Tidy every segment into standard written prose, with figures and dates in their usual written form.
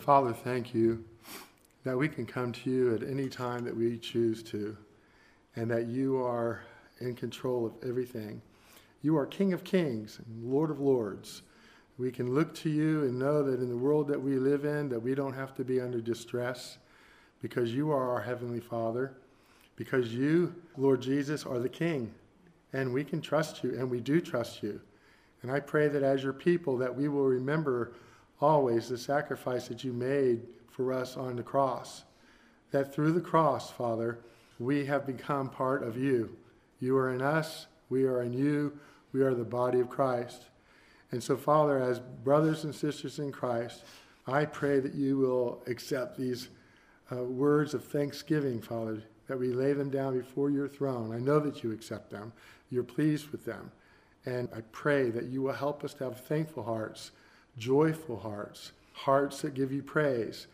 Father, thank you that we can come to you at any time that we choose to, and that you are in control of everything. You are King of Kings and Lord of Lords. We can look to you and know that in the world that we live in, that we don't have to be under distress because you are our Heavenly Father, because you, Lord Jesus, are the King, and we can trust you, and we do trust you. And I pray that as your people, that we will remember always the sacrifice that you made for us on the cross, that through the cross, Father, we have become part of you. You are in us, we are in you, we are the body of Christ. And so, Father, as brothers and sisters in Christ, I pray that you will accept these words of thanksgiving, Father, that we lay them down before your throne. I know that you accept them. You're pleased with them. And I pray that you will help us to have thankful hearts, joyful hearts, hearts that give you praise,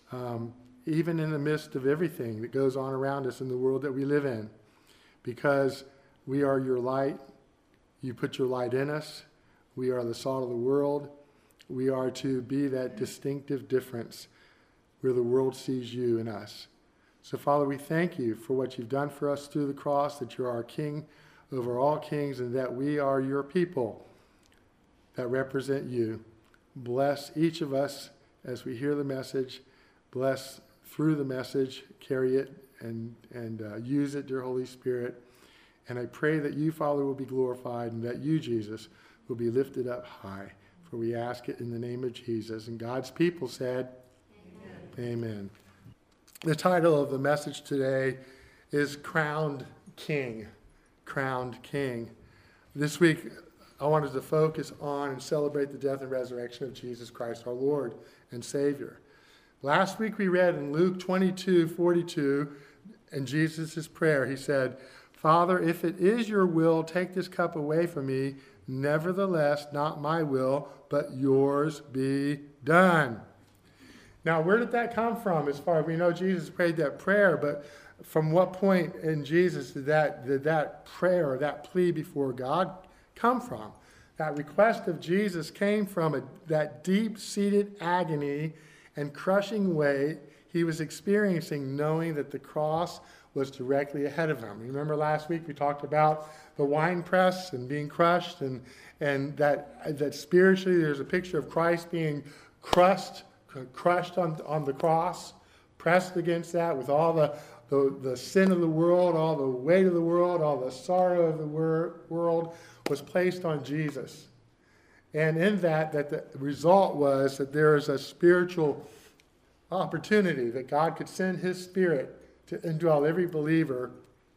even in the midst of everything that goes on around us in the world that we live in, because we are your light. You put your light in us. We are the salt of the world. We are to be that distinctive difference where the world sees you in us. So, Father, we thank you for what you've done for us through the cross, that you're our King over all kings, and that we are your people that represent you. Bless each of us as we hear the message. Bless through the message, carry it and use it, dear Holy Spirit. And I pray that you, Father, will be glorified, and that you, Jesus, will be lifted up high. For we ask it in the name of Jesus. And God's people said, Amen. Amen. The title of the message today is Crowned King. Crowned King. This week, I wanted to focus on and celebrate the death and resurrection of Jesus Christ, our Lord and Savior. Last week we read in Luke 22:42, in Jesus' prayer, he said, Father, if it is your will, take this cup away from me. Nevertheless, not my will, but yours be done. Now, where did that come from? As far as we know, Jesus prayed that prayer, but from what point in Jesus did that prayer, or that plea before God come from? That request of Jesus came from that deep-seated agony and crushing weight he was experiencing, knowing that the cross was directly ahead of him. Remember last week we talked about the wine press and being crushed, and that spiritually there's a picture of Christ being crushed on the cross, pressed against that with all the sin of the world, all the weight of the world, all the sorrow of the world was placed on Jesus. And in that the result was that there is a spiritual opportunity that God could send his Spirit to indwell every believer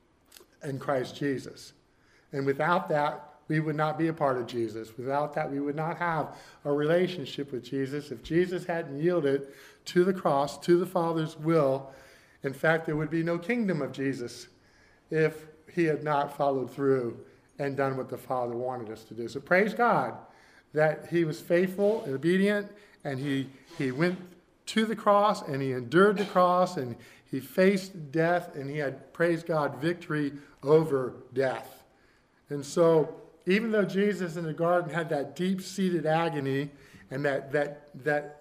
in Christ Jesus. And without that, we would not be a part of Jesus. Without that, we would not have a relationship with Jesus. If Jesus hadn't yielded to the cross, to the Father's will, in fact, there would be no kingdom of Jesus if he had not followed through and done what the Father wanted us to do. So praise God that he was faithful and obedient, and he went to the cross, and he endured the cross, and he faced death, and he had, praise God, victory over death. And so even though Jesus in the garden had that deep-seated agony and that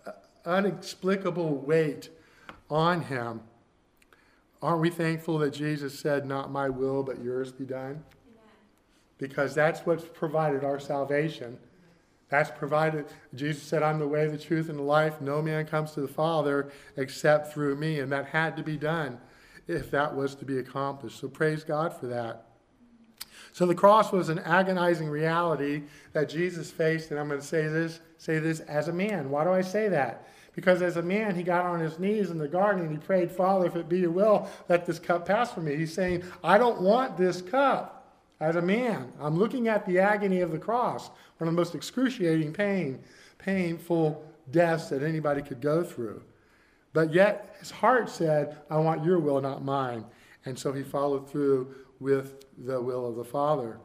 inexplicable weight on him, aren't we thankful that Jesus said, not my will, but yours be done? Amen. Because that's what's provided our salvation. That's provided. Jesus said, I'm the way, the truth, and the life. No man comes to the Father except through me. And that had to be done if that was to be accomplished. So praise God for that. So the cross was an agonizing reality that Jesus faced. And I'm going to say this as a man. Why do I say that? Because as a man, he got on his knees in the garden and he prayed, Father, if it be your will, let this cup pass from me. He's saying, I don't want this cup. As a man, I'm looking at the agony of the cross, one of the most excruciating painful deaths that anybody could go through. But yet his heart said, I want your will, not mine. And so he followed through with the will of the Father.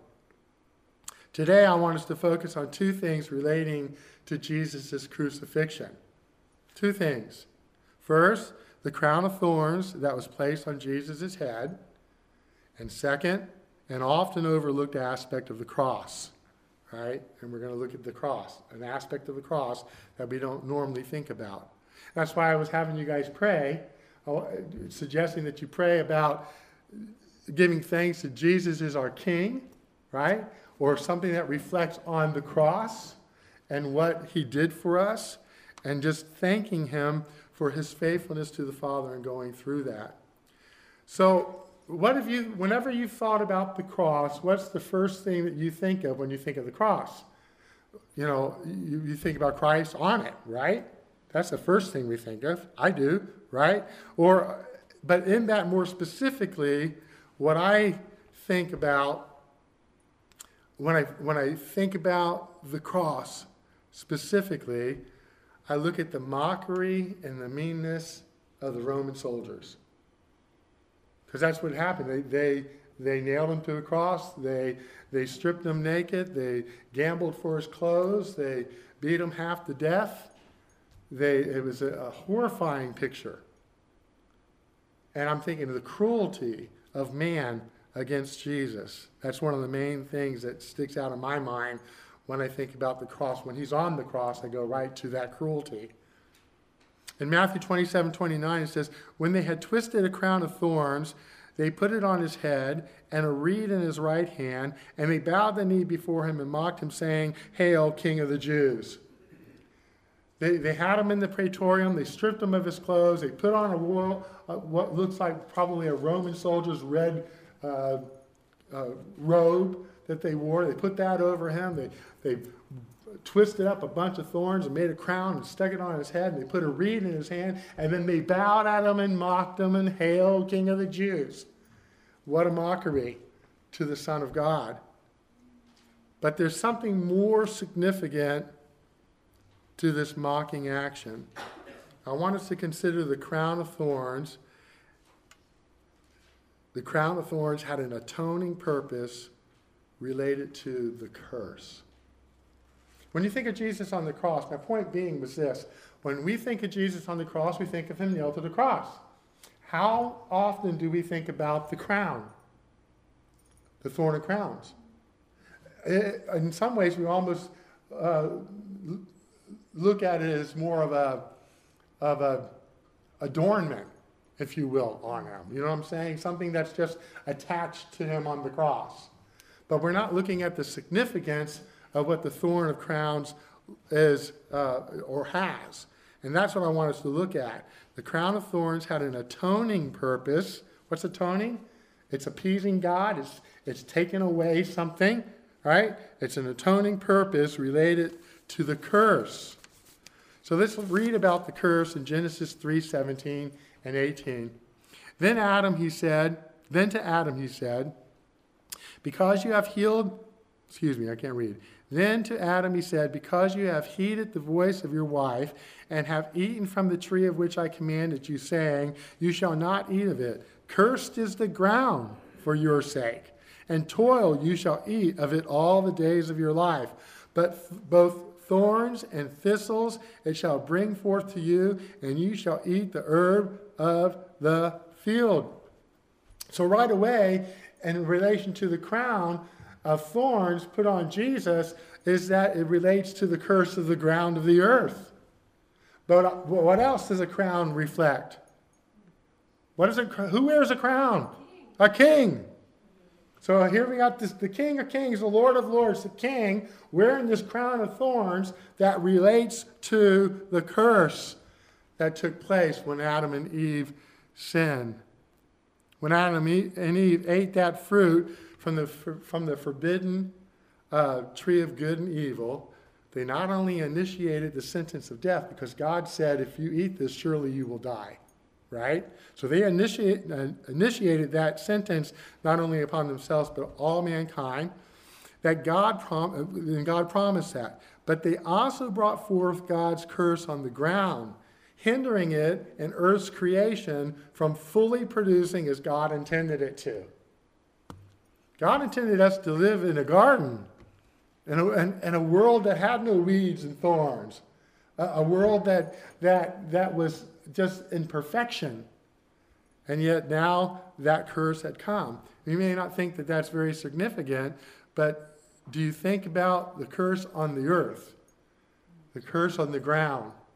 Today I want us to focus on two things relating to Jesus' crucifixion. Two things. First, the crown of thorns that was placed on Jesus' head. And second, an often overlooked aspect of the cross, right? And we're going to look at the cross, an aspect of the cross that we don't normally think about. That's why I was having you guys pray, suggesting that you pray about giving thanks that Jesus is our King, right? Or something that reflects on the cross and what he did for us, and just thanking him for his faithfulness to the Father and going through that. So whenever you've thought about the cross, what's the first thing that you think of when you think of the cross? You know, you think about Christ on it, right? That's the first thing we think of. I do, right? But in that more specifically, what I think about when I think about the cross specifically, I look at the mockery and the meanness of the Roman soldiers. Because that's what happened. They nailed him to the cross. They stripped him naked. They gambled for his clothes. They beat him half to death. It was a horrifying picture. And I'm thinking of the cruelty of man against Jesus. That's one of the main things that sticks out in my mind when I think about the cross. When he's on the cross, I go right to that cruelty. In Matthew 27:29, it says, when they had twisted a crown of thorns, they put it on his head and a reed in his right hand, and they bowed the knee before him and mocked him, saying, Hail, King of the Jews. They had him in the praetorium. They stripped him of his clothes. They put on what looks like probably a Roman soldier's red robe that they wore. They put that over him. They twisted up a bunch of thorns and made a crown and stuck it on his head. And they put a reed in his hand. And then they bowed at him and mocked him and hail, King of the Jews. What a mockery to the Son of God. But there's something more significant to this mocking action. I want us to consider the crown of thorns. The crown of thorns had an atoning purpose related to the curse. When you think of Jesus on the cross, my point being was this. When we think of Jesus on the cross, we think of him nailed to the cross. How often do we think about the crown? The thorn of crowns. In some ways, we almost look at it as more of a adornment, if you will, on him. You know what I'm saying? Something that's just attached to him on the cross. But we're not looking at the significance of what the thorn of crowns is or has. And that's what I want us to look at. The crown of thorns had an atoning purpose. What's atoning? It's appeasing God. It's taking away something, right? It's an atoning purpose related to the curse. So let's read about the curse in Genesis 3:17 and 18. Then to Adam he said, because you have Then to Adam he said, because you have heeded the voice of your wife and have eaten from the tree of which I commanded you, saying, you shall not eat of it. Cursed is the ground for your sake, and toil you shall eat of it all the days of your life. But both thorns and thistles it shall bring forth to you, and you shall eat the herb of the field. So right away, in relation to the crown of thorns put on Jesus, is that it relates to the curse of the ground of the earth. But what else does a crown reflect? Who wears a crown? A king. So here we got the King of Kings, the Lord of Lords, the King, wearing this crown of thorns that relates to the curse that took place when Adam and Eve sinned. When Adam and Eve ate that fruit from the forbidden tree of good and evil, they not only initiated the sentence of death, because God said, if you eat this, surely you will die. Right? So they initiated that sentence not only upon themselves, but all mankind, that God promised that. But they also brought forth God's curse on the ground, hindering it and earth's creation from fully producing as God intended it to. God intended us to live in a garden, in a world that had no weeds and thorns, a world that was just in perfection. And yet now that curse had come. You may not think that that's very significant, but do you think about the curse on the earth, the curse on the ground,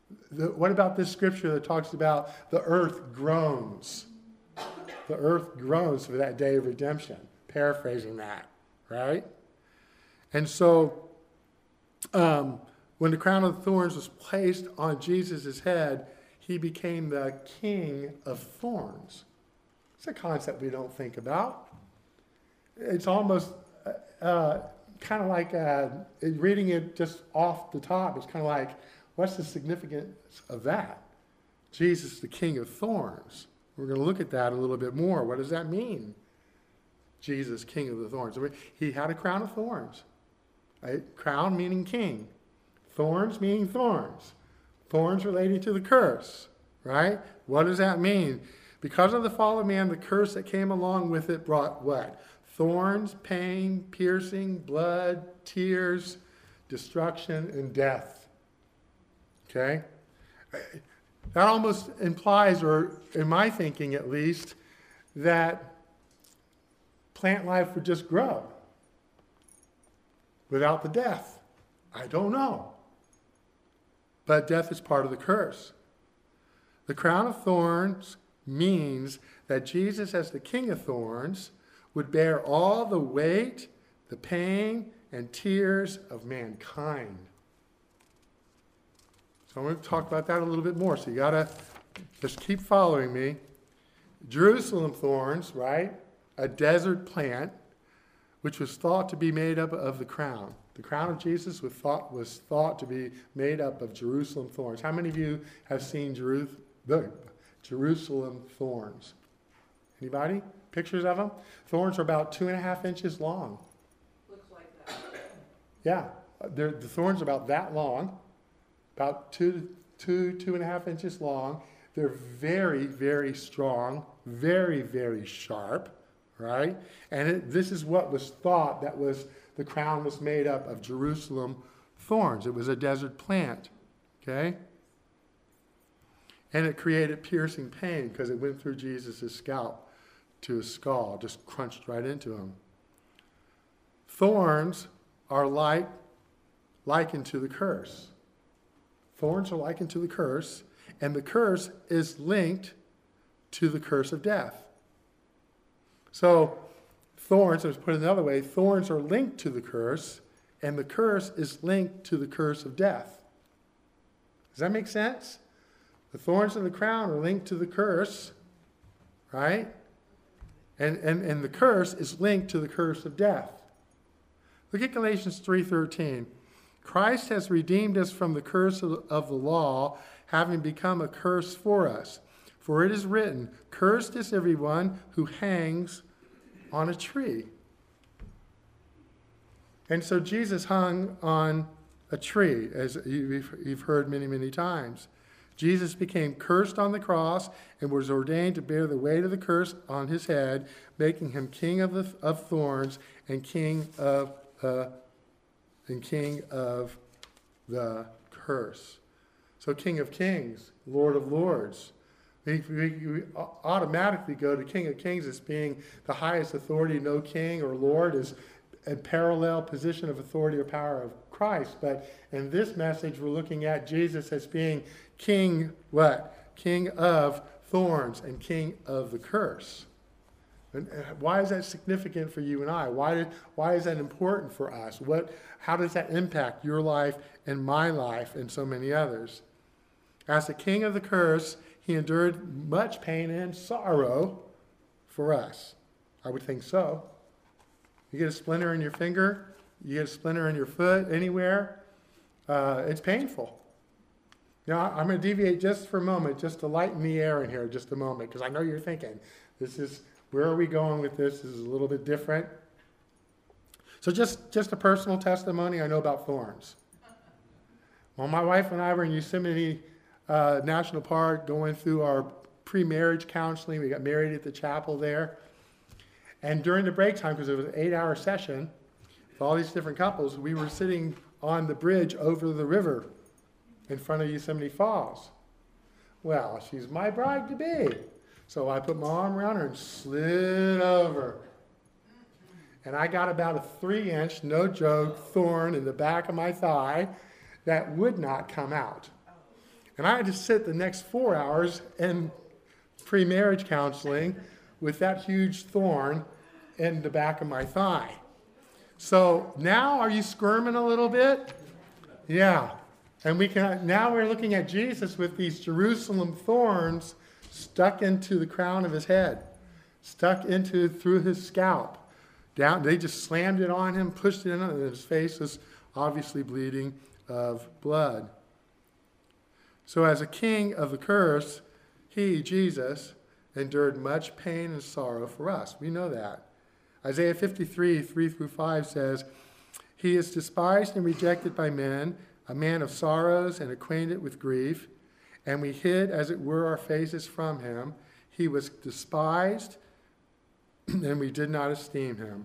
What about this scripture that talks about the earth groans? The earth groans for that day of redemption. Paraphrasing that, right? And so when the crown of thorns was placed on Jesus' head, he became the king of thorns. It's a concept we don't think about. It's almost kind of like reading it just off the top. It's kind of like, what's the significance of that? Jesus, the king of thorns. We're going to look at that a little bit more. What does that mean? Jesus, king of the thorns. He had a crown of thorns. Right? Crown meaning king. Thorns meaning thorns. Thorns related to the curse. Right? What does that mean? Because of the fall of man, the curse that came along with it brought what? Thorns, pain, piercing, blood, tears, destruction, and death. Okay? That almost implies, or in my thinking at least, that plant life would just grow without the death. I don't know. But death is part of the curse. The crown of thorns means that Jesus, as the king of thorns, would bear all the weight, the pain, and tears of mankind. So I'm going to talk about that a little bit more. So you got to just keep following me. Jerusalem thorns, right? A desert plant, which was thought to be made up of the crown. The crown of Jesus was thought to be made up of Jerusalem thorns. How many of you have seen Jerusalem thorns? Anybody? Pictures of them? Thorns are about 2.5 inches long. Looks like that. Yeah, the thorns are about that long, about 2.5 inches long. They're very, very strong, very, very sharp, right? And this is what was thought that was the crown was made up of Jerusalem thorns. It was a desert plant, okay? And it created piercing pain because it went through Jesus' scalp to his skull, just crunched right into him. Thorns are likened to the curse. Thorns are likened to the curse, and the curse is linked to the curse of death. So thorns, let's put it another way, thorns are linked to the curse, and the curse is linked to the curse of death. Does that make sense? The thorns of the crown are linked to the curse, right? And the curse is linked to the curse of death. Look at Galatians 3:13. Christ has redeemed us from the curse of the law, having become a curse for us. For it is written, cursed is everyone who hangs on a tree. And so Jesus hung on a tree, as you've heard many, many times. Jesus became cursed on the cross and was ordained to bear the weight of the curse on his head, making him king of thorns and king of the curse. So King of Kings, Lord of Lords. We automatically go to King of Kings as being the highest authority. No king or lord is a parallel position of authority or power of Christ. But in this message, we're looking at Jesus as being King, what? King of thorns and King of the curse. And why is that significant for you and I? Why is that important for us? How does that impact your life and my life and so many others? As the king of the curse, he endured much pain and sorrow for us. I would think so. You get a splinter in your finger, you get a splinter in your foot, anywhere, it's painful. Now, I'm going to deviate just for a moment, just to lighten the air in here just a moment, because I know you're thinking, where are we going with this? This is a little bit different. So just a personal testimony, I know about thorns. Well, my wife and I were in Yosemite National Park going through our pre-marriage counseling. We got married at the chapel there. And during the break time, because it was an 8-hour session with all these different couples, we were sitting on the bridge over the river in front of Yosemite Falls. Well, she's my bride-to-be. So I put my arm around her and slid over. And I got about a 3-inch, no joke, thorn in the back of my thigh that would not come out. And I had to sit the next 4 hours in pre-marriage counseling with that huge thorn in the back of my thigh. So now, are you squirming a little bit? Yeah. And now we're looking at Jesus with these Jerusalem thorns stuck into the crown of his head, through his scalp. Down, they just slammed it on him, pushed it in, and his face was obviously bleeding of blood. So as a king of the curse, he, Jesus, endured much pain and sorrow for us. We know that. Isaiah 53, 3-5 says, "He is despised and rejected by men, a man of sorrows and acquainted with grief, and we hid, as it were, our faces from him. He was despised, and we did not esteem him.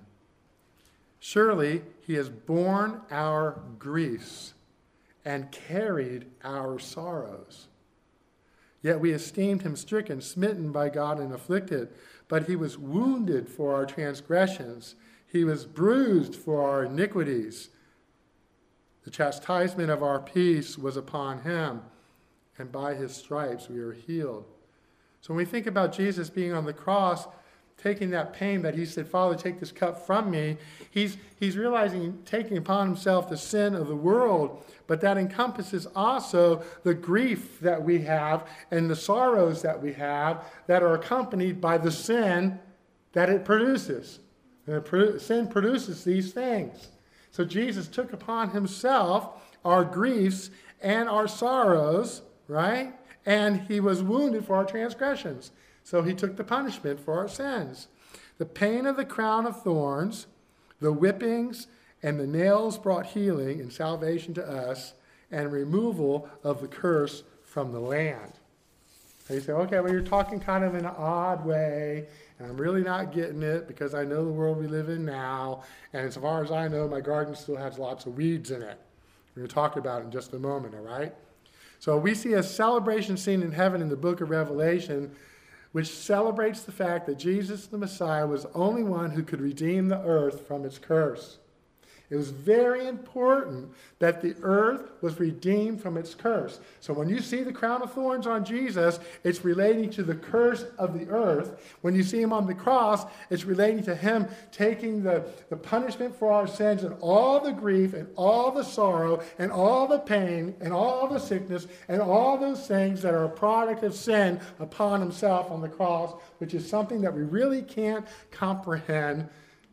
Surely he has borne our griefs and carried our sorrows. Yet we esteemed him stricken, smitten by God, and afflicted. But he was wounded for our transgressions. He was bruised for our iniquities. The chastisement of our peace was upon him, and by his stripes we are healed." So when we think about Jesus being on the cross, taking that pain that he said, "Father, take this cup from me," he's realizing, taking upon himself the sin of the world, but that encompasses also the grief that we have and the sorrows that we have that are accompanied by the sin that it produces. Sin produces these things. So Jesus took upon himself our griefs and our sorrows, right? And he was wounded for our transgressions. So he took the punishment for our sins. The pain of the crown of thorns, the whippings, and the nails brought healing and salvation to us and removal of the curse from the land. And you say, okay, well, you're talking kind of in an odd way, and I'm really not getting it because I know the world we live in now, and as far as I know, my garden still has lots of weeds in it. We're going to talk about it in just a moment, all right? So we see a celebration scene in heaven in the book of Revelation, which celebrates the fact that Jesus, the Messiah, was the only one who could redeem the earth from its curse. It was very important that the earth was redeemed from its curse. So when you see the crown of thorns on Jesus, it's relating to the curse of the earth. When you see him on the cross, it's relating to him taking the punishment for our sins and all the grief and all the sorrow and all the pain and all the sickness and all those things that are a product of sin upon himself on the cross, which is something that we really can't comprehend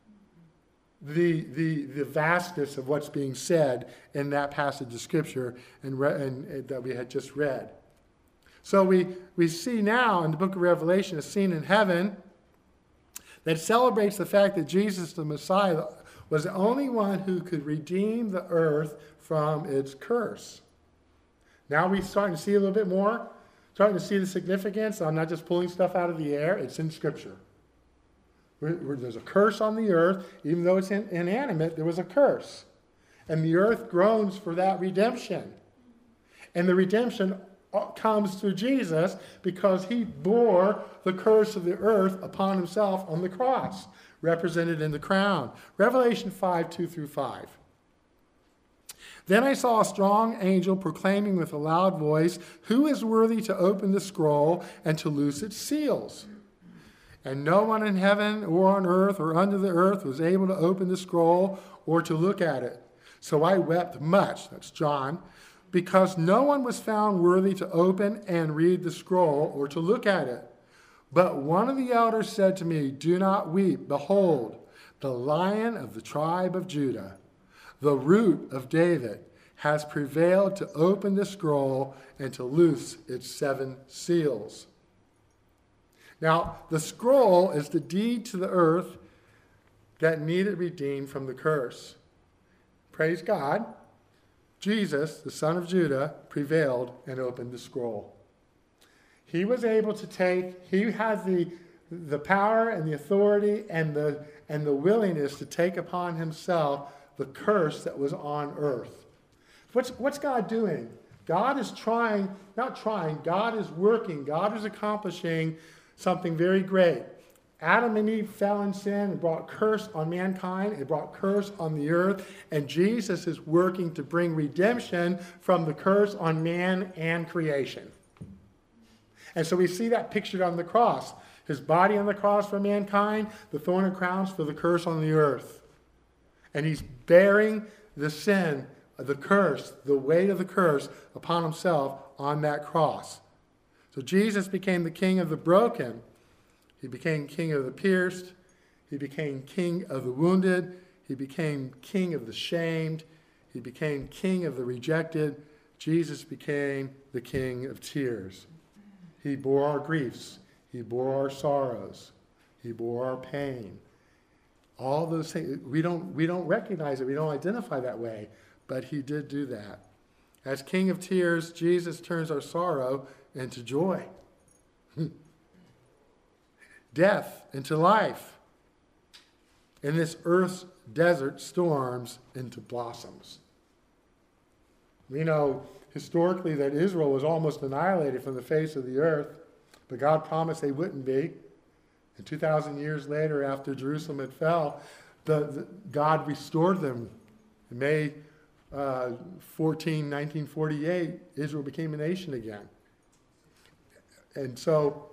the vastness of what's being said in that passage of Scripture and that we had just read. So we see now in the book of Revelation a scene in heaven that celebrates the fact that Jesus, the Messiah, was the only one who could redeem the earth from its curse. Now we're starting to see a little bit more, starting to see the significance. I'm not just pulling stuff out of the air. It's in Scripture. There's a curse on the earth. Even though it's inanimate, there was a curse. And the earth groans for that redemption. And the redemption comes through Jesus because he bore the curse of the earth upon himself on the cross, represented in the crown. Revelation 5, 2-5. "Then I saw a strong angel proclaiming with a loud voice, 'Who is worthy to open the scroll and to loose its seals?' And no one in heaven or on earth or under the earth was able to open the scroll or to look at it. So I wept much," that's John, "because no one was found worthy to open and read the scroll or to look at it. But one of the elders said to me, 'Do not weep. Behold, the Lion of the tribe of Judah, the Root of David, has prevailed to open the scroll and to loose its 7 seals.'" Now, the scroll is the deed to the earth that needed redeemed from the curse. Praise God. Jesus, the Son of Judah, prevailed and opened the scroll. He was able to he had the power and the authority and the willingness to take upon himself the curse that was on earth. What's God doing? God is God is working, God is accomplishing something very great. Adam and Eve fell in sin and brought curse on mankind. It brought curse on the earth. And Jesus is working to bring redemption from the curse on man and creation. And so we see that pictured on the cross. His body on the cross for mankind, the thorn and crowns for the curse on the earth. And he's bearing the sin, the curse, the weight of the curse upon himself on that cross. So Jesus became the king of the broken. He became king of the pierced. He became king of the wounded. He became king of the shamed. He became king of the rejected. Jesus became the king of tears. He bore our griefs. He bore our sorrows. He bore our pain. All those things, we don't recognize it. We don't identify that way. But he did do that. As king of tears, Jesus turns our sorrow into joy. Death into life. And this earth's desert storms into blossoms. We know historically that Israel was almost annihilated from the face of the earth, but God promised they wouldn't be. And 2,000 years later, after Jerusalem had fell, God restored them. In May 1948, Israel became a nation again. And so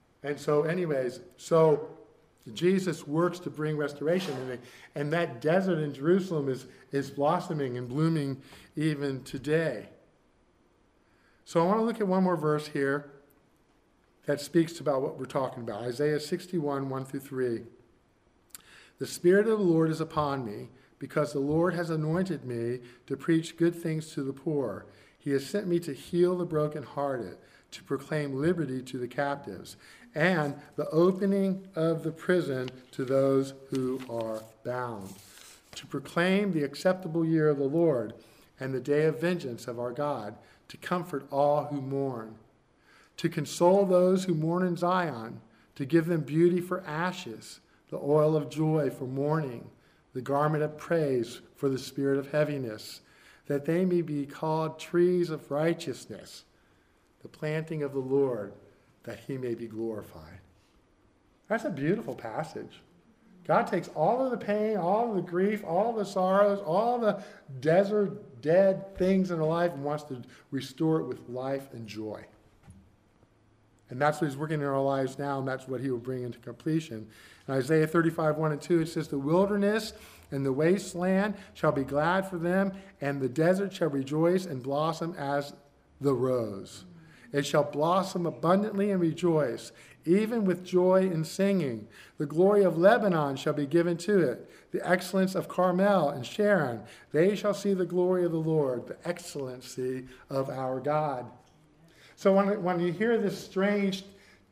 Jesus works to bring restoration. And that desert in Jerusalem is blossoming and blooming even today. So I want to look at one more verse here that speaks about what we're talking about. Isaiah 61, 1 through 3. The Spirit of the Lord is upon me, because the Lord has anointed me to preach good things to the poor. He has sent me to heal the brokenhearted, to proclaim liberty to the captives, and the opening of the prison to those who are bound, to proclaim the acceptable year of the Lord and the day of vengeance of our God, to comfort all who mourn, to console those who mourn in Zion, to give them beauty for ashes, the oil of joy for mourning, the garment of praise for the spirit of heaviness, that they may be called trees of righteousness, the planting of the Lord, that he may be glorified. That's a beautiful passage. God takes all of the pain, all of the grief, all the sorrows, all the desert, dead things in our life and wants to restore it with life and joy. And that's what he's working in our lives now, and that's what he will bring into completion. In Isaiah 35, 1 and 2, it says, the wilderness and the wasteland shall be glad for them, and the desert shall rejoice and blossom as the rose. It shall blossom abundantly and rejoice, even with joy and singing. The glory of Lebanon shall be given to it, the excellence of Carmel and Sharon. They shall see the glory of the Lord, the excellency of our God. So when you hear this strange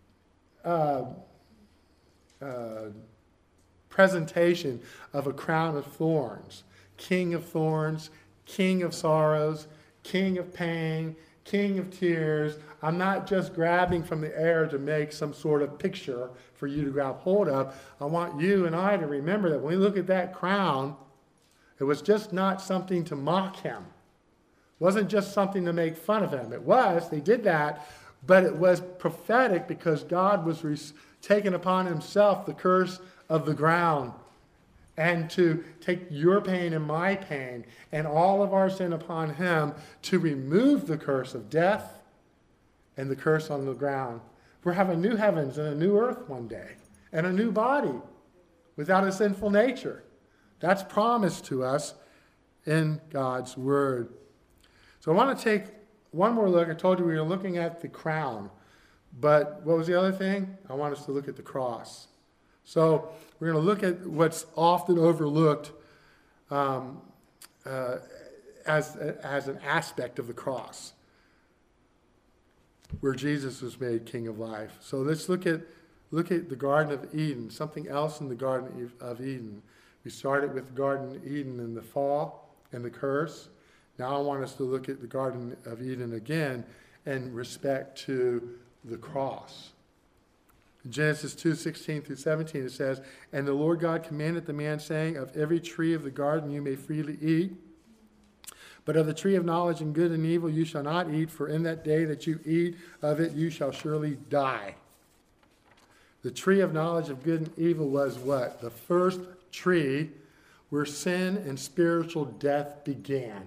presentation of a crown of thorns, king of sorrows, king of pain, king of tears, I'm not just grabbing from the air to make some sort of picture for you to grab hold of. I want you and I to remember that when we look at that crown, it was just not something to mock him. It wasn't just something to make fun of him. They did that, but it was prophetic because God was taking upon himself the curse of the ground, and to take your pain and my pain and all of our sin upon him to remove the curse of death and the curse on the ground. We're having new heavens and a new earth one day, and a new body without a sinful nature. That's promised to us in God's word. So I want to take one more look. I told you we were looking at the crown, but what was the other thing? I want us to look at the cross. So we're going to look at what's often overlooked as an aspect of the cross, where Jesus was made King of life. So let's look at the Garden of Eden, something else in the Garden of Eden. We started with the Garden of Eden in the fall and the curse. Now I want us to look at the Garden of Eden again in respect to the cross. In Genesis 2:16 through 17 it says, and the Lord God commanded the man, saying, of every tree of the garden you may freely eat, but of the tree of knowledge and good and evil you shall not eat, for in that day that you eat of it you shall surely die. The tree of knowledge of good and evil was what? The first tree where sin and spiritual death began.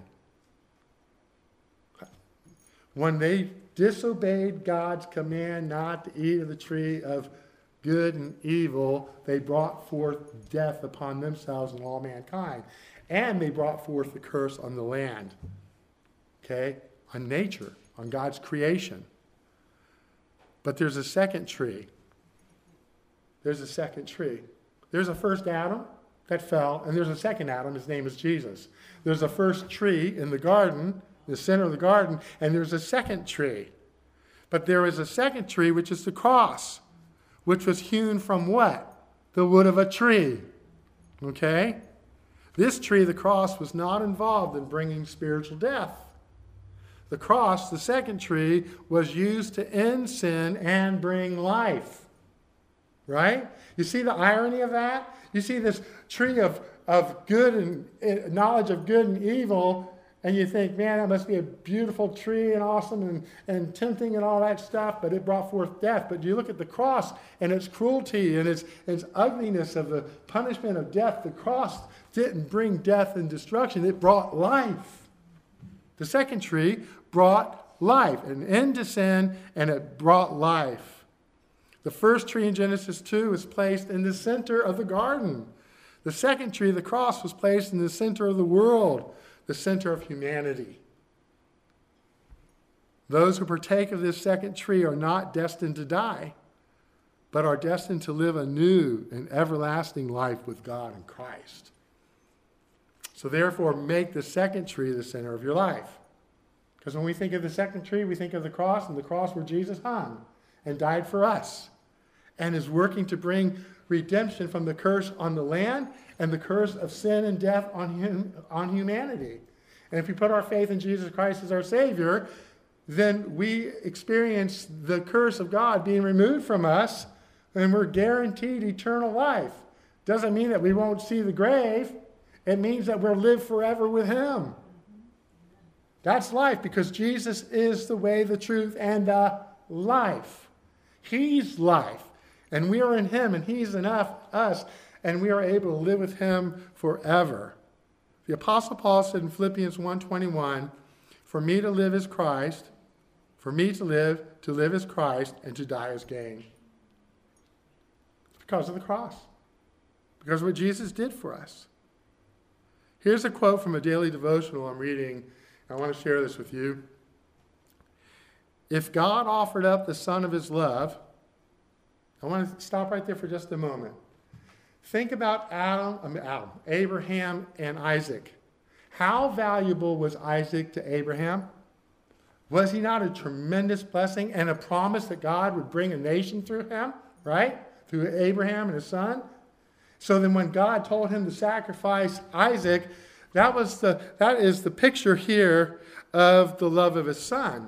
When they disobeyed God's command not to eat of the tree of good and evil, they brought forth death upon themselves and all mankind. And they brought forth the curse on the land. Okay? On nature, on God's creation. But there's a second tree. There's a second tree. There's a first Adam that fell, and there's a second Adam. His name is Jesus. There's a first tree in the garden, the center of the garden, and there's a second tree. But there is a second tree, which is the cross, which was hewn from what? The wood of a tree. Okay? This tree, the cross, was not involved in bringing spiritual death. The cross, the second tree, was used to end sin and bring life. Right? You see the irony of that? You see this tree of good and knowledge of good and evil, and you think, man, that must be a beautiful tree and awesome and tempting and all that stuff, but it brought forth death. But you look at the cross and its cruelty and its ugliness of the punishment of death. The cross didn't bring death and destruction. It brought life. The second tree brought life, an end to sin, and it brought life. The first tree in Genesis 2 was placed in the center of the garden. The second tree, the cross, was placed in the center of the world, the center of humanity. Those who partake of this second tree are not destined to die, but are destined to live a new and everlasting life with God in Christ. So therefore, make the second tree the center of your life. Because when we think of the second tree, we think of the cross, and the cross where Jesus hung and died for us, and is working to bring redemption from the curse on the land and the curse of sin and death on humanity. And if we put our faith in Jesus Christ as our Savior, then we experience the curse of God being removed from us, and we're guaranteed eternal life. Doesn't mean that we won't see the grave. It means that we'll live forever with Him. That's life, because Jesus is the way, the truth, and the life. He's life. And we are in Him, and He's in us, and we are able to live with Him forever. The Apostle Paul said in Philippians 1:21, "For me to live is Christ, for me to live is Christ, and to die is gain." It's because of the cross. Because of what Jesus did for us. Here's a quote from a daily devotional I'm reading. I want to share this with you. If God offered up the Son of His love, I want to stop right there for just a moment. Think about Abraham and Isaac. How valuable was Isaac to Abraham? Was he not a tremendous blessing and a promise that God would bring a nation through him, right? Through Abraham and his son? So then when God told him to sacrifice Isaac, that is the picture here of the love of his son,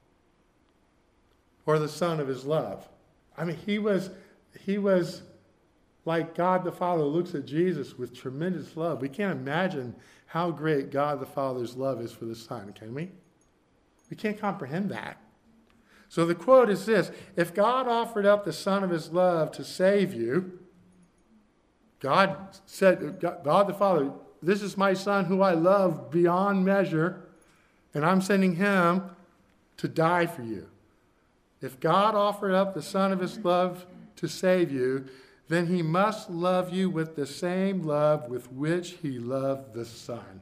or the son of his love. I mean, he was like God the Father looks at Jesus with tremendous love. We can't imagine how great God the Father's love is for the Son, can we? We can't comprehend that. So the quote is this: if God offered up the Son of His love to save you, God the Father, this is my Son who I love beyond measure, and I'm sending Him to die for you. If God offered up the Son of His love to save you, then He must love you with the same love with which He loved the Son.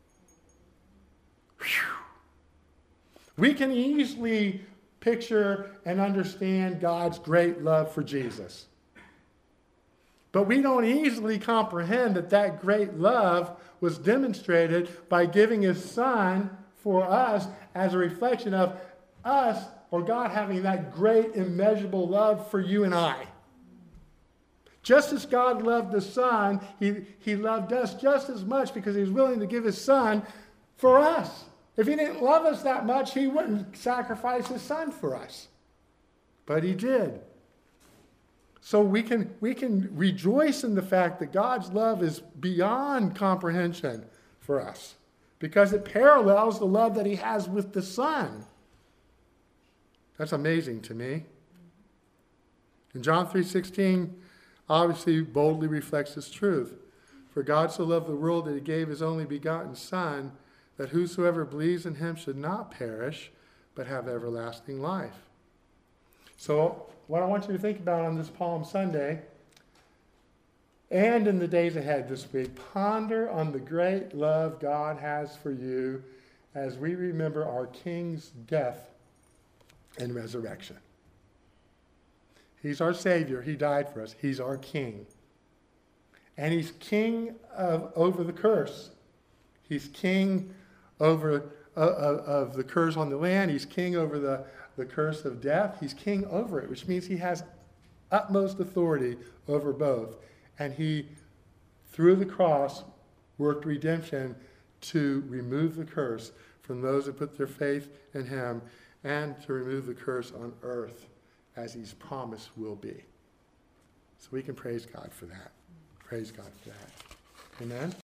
Whew. We can easily picture and understand God's great love for Jesus. But we don't easily comprehend that great love was demonstrated by giving His Son for us as a reflection of us, or God having that great immeasurable love for you and I. Just as God loved the Son, He loved us just as much because He was willing to give His Son for us. If He didn't love us that much, He wouldn't sacrifice His Son for us. But He did. So we can rejoice in the fact that God's love is beyond comprehension for us, because it parallels the love that He has with the Son. That's amazing to me. And John 3:16 obviously boldly reflects this truth. For God so loved the world that he gave his only begotten Son, that whosoever believes in him should not perish, but have everlasting life. So what I want you to think about on this Palm Sunday, and in the days ahead this week, ponder on the great love God has for you as we remember our King's death and resurrection. He's our Savior. He died for us. He's our King. And he's king over the curse. He's king over of the curse on the land. He's king over the curse of death. He's king over it, which means he has utmost authority over both. And he, through the cross, worked redemption to remove the curse from those that put their faith in him, and to remove the curse on earth, as he's promised will be. So we can praise God for that. Praise God for that. Amen?